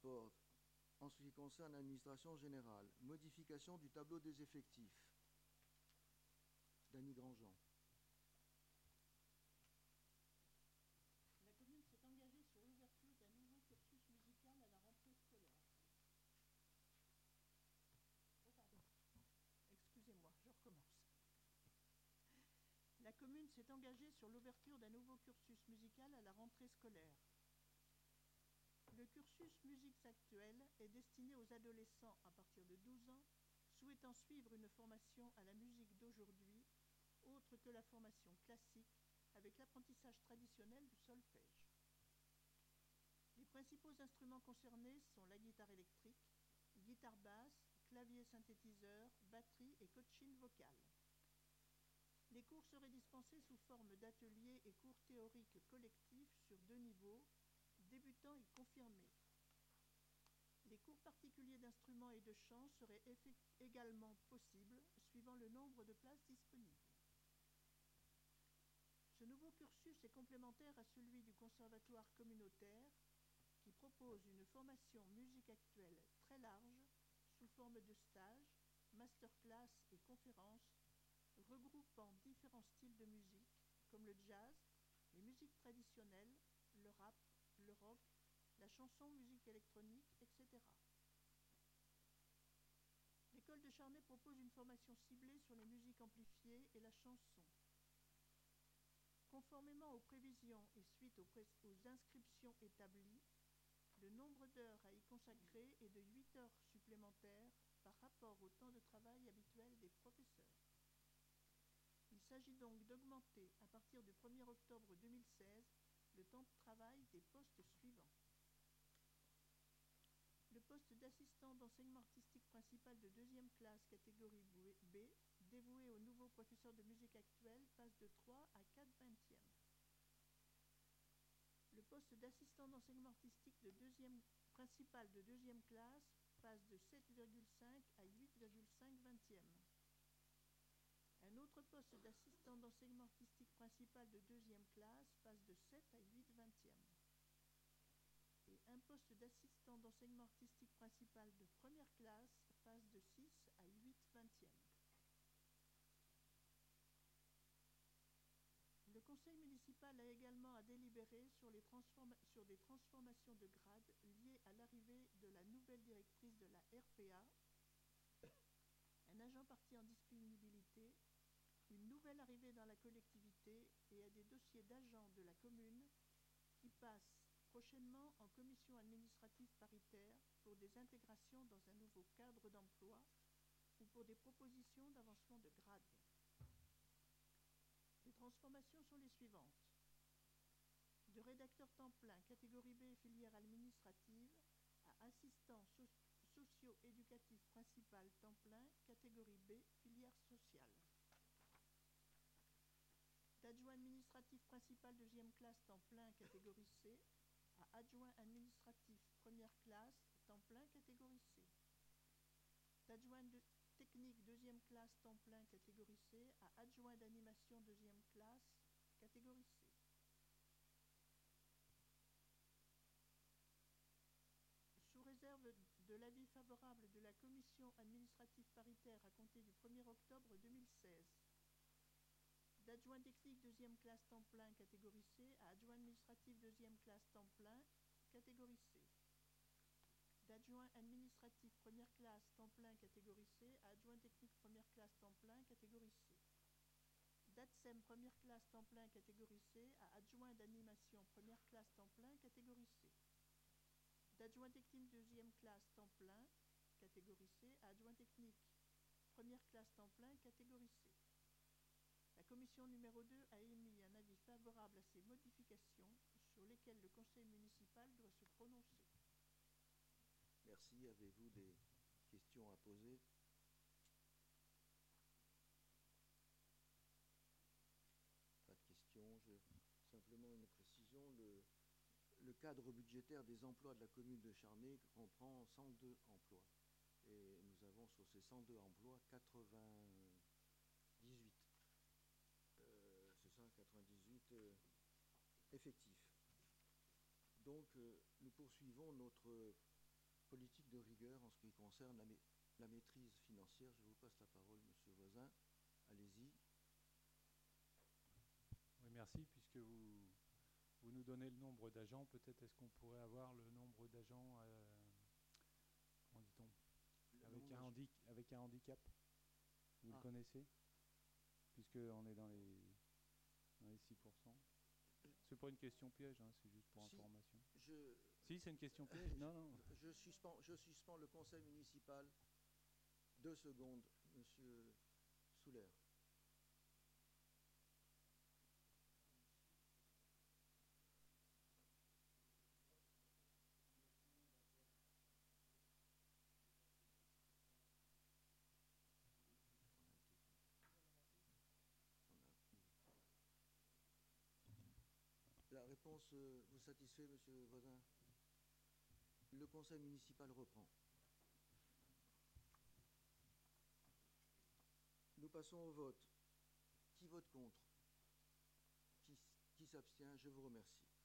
rapport en ce qui concerne l'administration générale. Modification du tableau des effectifs. Dany Grandjean. La commune s'est engagée sur l'ouverture d'un nouveau cursus musical à la rentrée scolaire. Oh pardon, excusez-moi, je recommence. La commune s'est engagée sur l'ouverture d'un nouveau cursus musical à la rentrée scolaire. Le cursus musiques actuel est destiné aux adolescents à partir de 12 ans souhaitant suivre une formation à la musique d'aujourd'hui, autre que la formation classique avec l'apprentissage traditionnel du solfège. Les principaux instruments concernés sont la guitare électrique, guitare basse, clavier synthétiseur, batterie et coaching vocal. Les cours seraient dispensés sous forme d'ateliers et cours théoriques collectifs sur 2 niveaux, débutants et confirmés. Les cours particuliers d'instruments et de chant seraient également possibles, suivant le nombre de places disponibles. Ce nouveau cursus est complémentaire à celui du conservatoire communautaire, qui propose une formation musique actuelle très large, sous forme de stages, masterclass et conférences, regroupant différents styles de musique, comme le jazz, les musiques traditionnelles, le rap, le rock, la chanson, musique électronique, etc. L'école de Charnay propose une formation ciblée sur les musiques amplifiées et la chanson. Conformément aux prévisions et suite aux inscriptions établies, le nombre d'heures à y consacrer est de 8 heures supplémentaires par rapport au temps de travail habituel des professeurs. Il s'agit donc d'augmenter, à partir du 1er octobre 2016, le temps de travail des postes suivants. Le poste d'assistant d'enseignement artistique principal de 2e classe catégorie B, dévoué au nouveau professeur de musique actuelle, passe de 3 à 4 vingtièmes. Le poste d'assistant d'enseignement artistique de principal de 2e classe passe de 7,5 à 8,5 vingtièmes. Un autre poste d'assistant d'enseignement artistique principal de 2e classe passe de 7 à 8 vingtièmes. Et un poste d'assistant d'enseignement artistique principal de 1re classe passe de 6 à 8 vingtièmes. Le conseil municipal a également à délibérer sur des transformations de grade liées à l'arrivée de la nouvelle directrice de la RPA, un agent parti en disponibilité, une nouvelle arrivée dans la collectivité et à des dossiers d'agents de la commune qui passent prochainement en commission administrative paritaire pour des intégrations dans un nouveau cadre d'emploi ou pour des propositions d'avancement de grade. Les transformations sont les suivantes. De rédacteur temps plein catégorie B filière administrative à assistant socio-éducatif principal temps plein catégorie B filière sociale. D'adjoint administratif principal 2e classe temps plein catégorie C à adjoint administratif 1re classe temps plein catégorie C. D'adjoint technique 2e classe temps plein catégorie C à adjoint d'animation 2e classe catégorie C. Sous réserve de l'avis favorable de la commission administrative paritaire à compter du 1er octobre 2016. D'adjoint technique 2e classe temps plein catégorie C à adjoint administratif 2e classe temps plein catégorie C. D'adjoint administratif 1re classe temps plein catégorie C à adjoint technique 1re classe temps plein catégorie C. D'ADSEM 1re classe temps plein catégorie C à adjoint d'animation 1re classe temps plein catégorie C. D'adjoint technique 2e classe temps plein catégorie C à adjoint technique 1re classe temps plein catégorie C. La commission numéro 2 a émis un avis favorable à ces modifications sur lesquelles le conseil municipal doit se prononcer. Merci. Avez-vous des questions à poser? Pas de questions. Simplement une précision. Le cadre budgétaire des emplois de la commune de Charnay comprend 102 emplois. Et nous avons sur ces 102 emplois 98. C'est ça, 98 effectifs. Donc, nous poursuivons notre de rigueur en ce qui concerne la maîtrise financière. Je vous passe la parole, Monsieur Voisin. Allez-y. Oui, merci. Puisque vous nous donnez le nombre d'agents, peut-être est-ce qu'on pourrait avoir le nombre d'agents, comment dit-on, avec un handicap. Vous le connaissez? Puisqu'on est dans les 6%. C'est pas une question piège, hein, c'est juste pour information. Si, c'est une question piège. Non. Je suspends le conseil municipal. 2 secondes, Monsieur Souler. La réponse vous satisfait, Monsieur Voisin? Le conseil municipal reprend. Nous passons au vote. Qui vote contre? Qui s'abstient? Je vous remercie.